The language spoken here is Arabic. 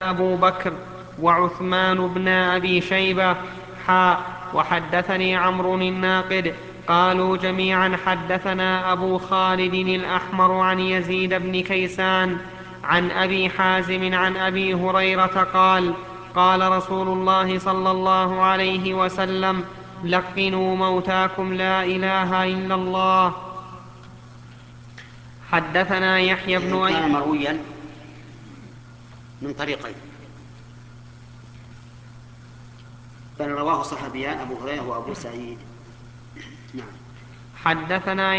أبو بكر وعثمان بن أبي شيبة وحدثني عمرو الناقد قالوا جميعا حدثنا أبو خالد الأحمر عن يزيد بن كيسان عن أبي حازم عن أبي هريرة قال قال رسول الله صلى الله عليه وسلم لقنوا موتاكم لا إله إلا الله. حدثنا يحيى بن كان مرويا من طريقين، بل رواه صحابيان أبو هريرة وأبو سعيد. نعم. حدثنا